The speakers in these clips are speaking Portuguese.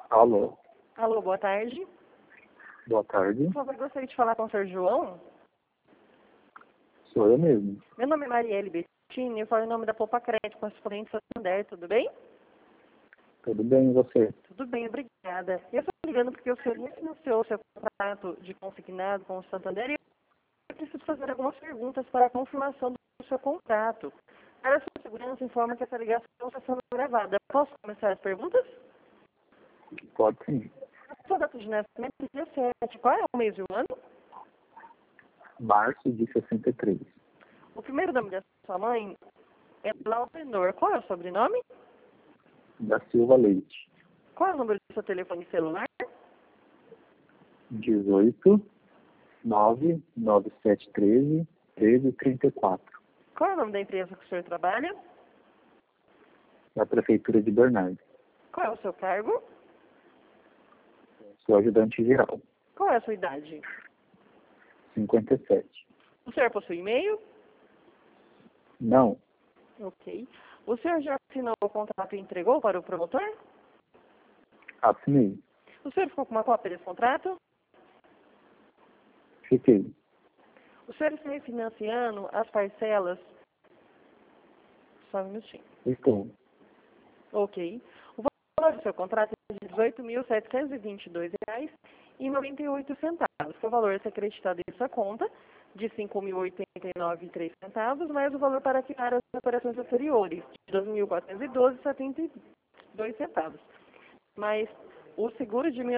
Alô, Alô, boa tarde. boa tarde. Por favor, gostaria de falar com o Sr. João. Sou eu mesmo. Meu nome é Marielle Bettini, eu falo em nome da Poupa Crédito, correspondente Santander, tudo bem? Tudo bem, e você? Tudo bem, obrigada. Eu estou ligando porque o senhor refinanciou seu contrato de consignado com o Santander e eu preciso fazer algumas perguntas para a confirmação do seu contrato. Para a sua segurança, informa que essa ligação está sendo gravada. Posso começar as perguntas? Pode sim. A sua data de nascimento é 17. Qual é o mês e o ano? Março de 63. O primeiro nome da sua mãe é Lautenor. Qual é o sobrenome? Da Silva Leite. Qual é o número do seu telefone celular? 18 99713 1334. Qual é o nome da empresa que o senhor trabalha? Da Prefeitura de Bernardo. Qual é o seu cargo? Sou ajudante geral. Qual é a sua idade? 57. O senhor possui e-mail? Não, Ok. O senhor já assinou o contrato e entregou para o promotor? assinei. O senhor ficou com uma cópia desse contrato? Fiquei. O senhor está refinanciando as parcelas? Só um minutinho. Estou. Ok. O valor do seu contrato é de R$ 18.722,98. O valor a ser acreditado em sua conta de R$ 5.089,03, mais o valor para quitar as operações anteriores, de R$ 2.412,72, mais o seguro de R$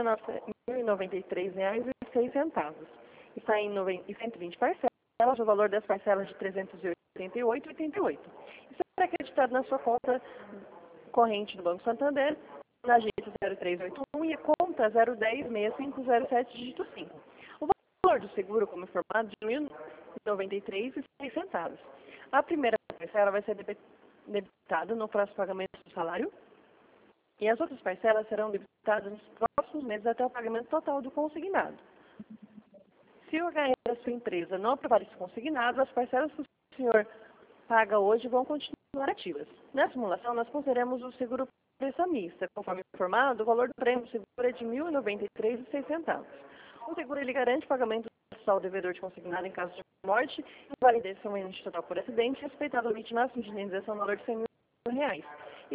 1.093,06. Está em 120 parcelas, o valor das parcelas de R$ 388,88. Isso é acreditado na sua conta corrente do Banco Santander, na agência 0381 e a conta 010-6507, dígito 5. O valor do seguro, como informado, de R$ 1.093,06. A primeira parcela vai ser debitada no próximo pagamento do salário e as outras parcelas serão debitadas nos próximos meses até o pagamento total do consignado. Se o HR da sua empresa não aprovar esse consignado, as parcelas que o senhor paga hoje vão continuar ativas. Na simulação, nós consideramos o seguro prestamista. Conforme informado, o valor do prêmio do seguro é de R$ 1.093,06. O seguro ele garante o pagamento ao devedor de consignado em caso de morte, invalidez somente total por acidente, respeitado o limite máximo de indenização no valor de R$ 100.000. E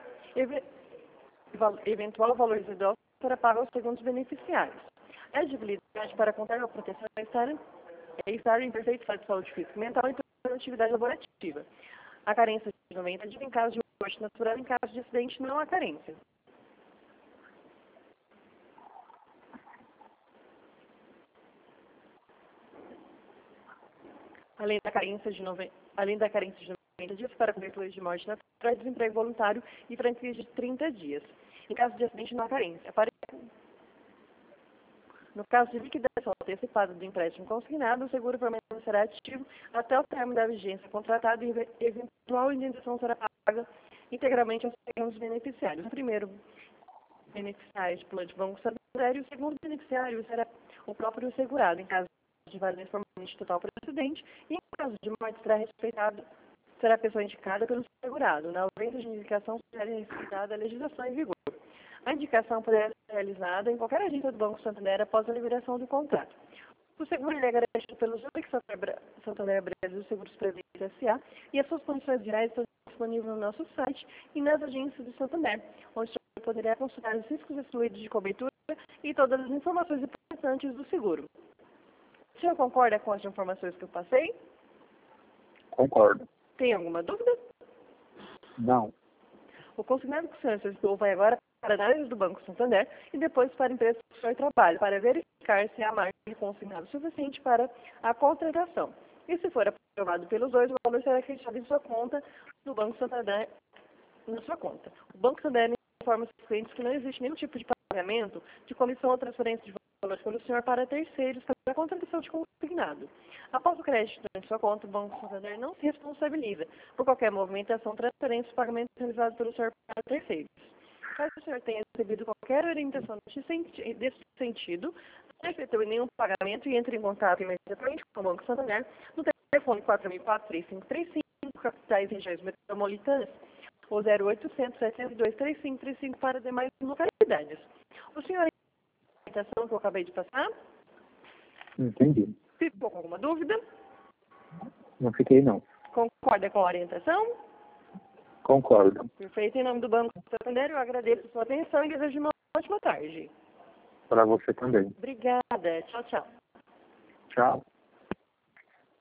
eventual valor residual será pago aos segundos beneficiários. A elegibilidade para contar a proteção é estar em perfeito estado de saúde física e mental e ter atividade laborativa. A carência de 90 dias em caso de morte natural, em caso de acidente não há carência. Além da carência de 90 dias para cobertura de morte natural, desemprego voluntário e franquia de 30 dias. Em caso de acidente não há carência. No caso de liquidação antecipada do empréstimo consignado, o seguro permanecerá ativo até o término da vigência contratada e eventual indenização será paga integralmente aos segundos beneficiários. O primeiro beneficiário de plano de Banco Santander e o segundo beneficiário será o próprio segurado, em caso de validez permanente total por acidente, e em caso de morte será a pessoa indicada pelo segurado. Na ausência de indicação, será respeitada a legislação em vigor. A indicação poderá ser realizada em qualquer agência do Banco Santander após a liberação do contrato. O seguro é garantido pelo Zurich Santander Brasil Seguros Presentes S.A. e as suas condições gerais estão disponíveis no nosso site e nas agências do Santander, onde você poderá consultar os riscos excluídos de cobertura e todas as informações importantes do seguro. O senhor concorda com as informações que eu passei? Concordo. Tem alguma dúvida? Não. O consignado que o senhor solicitou vai agora para a análise do Banco Santander e depois para a empresa que o senhor trabalha, para verificar se há margem de consignado suficiente para a contratação. E se for aprovado pelos dois, o valor será acreditado em sua conta no Banco Santander, na sua conta. O Banco Santander informa os clientes que não existe nenhum tipo de pagamento de comissão ou transferência de valores pelo senhor para terceiros para a contratação de consignado. Após o crédito em sua conta, o Banco Santander não se responsabiliza por qualquer movimentação, transferência ou pagamento realizado pelo senhor para terceiros. Caso o senhor tenha recebido qualquer orientação desse sentido, não efetue nenhum pagamento e entre em contato imediatamente com o Banco Santander no telefone 4004-3535, capitais regiões metropolitanas, ou 0800 702 3535 para demais localidades. O senhor a orientação que eu acabei de passar? Entendi. Ficou com alguma dúvida? Não fiquei, não. Concorda com a orientação? Concordo. Perfeito. Em nome do Banco Santander, eu agradeço a sua atenção e desejo uma ótima tarde. Para você também. Obrigada. Tchau, tchau. Tchau.